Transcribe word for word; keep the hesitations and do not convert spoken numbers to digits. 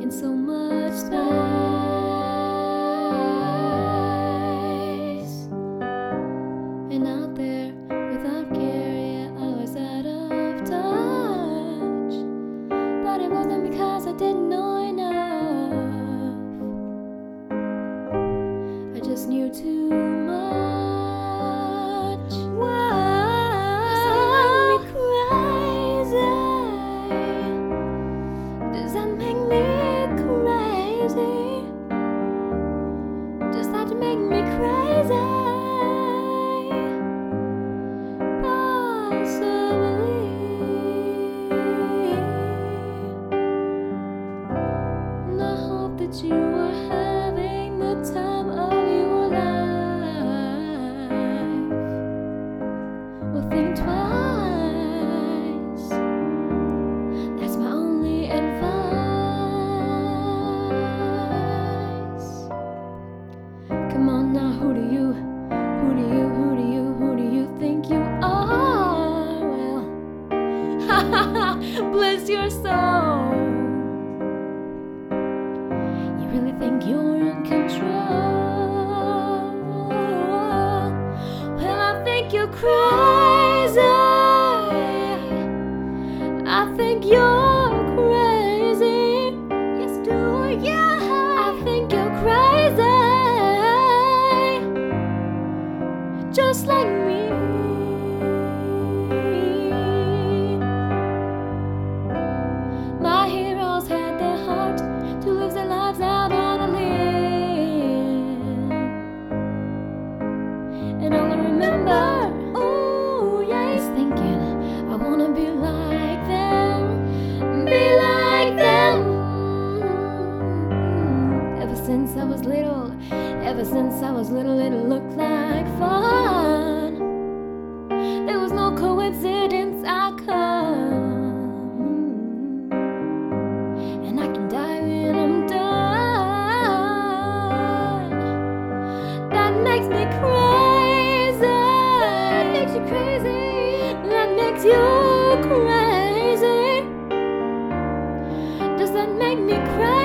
in so much space, and out there without care, yeah, I was out of touch. But it wasn't because I didn't know enough, I just knew too much. Whoa, does that make me crazy? Does that make me crazy? Does that make me crazy? Possibly. And I hope that you are having the time of your life. Well, think twice. That's my only advice. Come on now, who do you, who do you, who do you, who do you think you are? Well, ha ha ha, bless your soul. You really think you're in control? Well, I think you're crazy. I think you're crazy. Yes, do yeah. I think you're crazy, just like me. My heroes had the heart to live their lives out on a limb, and all I remember, oh yeah, is thinking I wanna be like them, be like them. Ever since I was little, ever since I was little, it looked like fun. There was no coincidence I come, and I can die when I'm done. That makes me crazy. That makes you crazy. That makes you crazy. Does that make me crazy?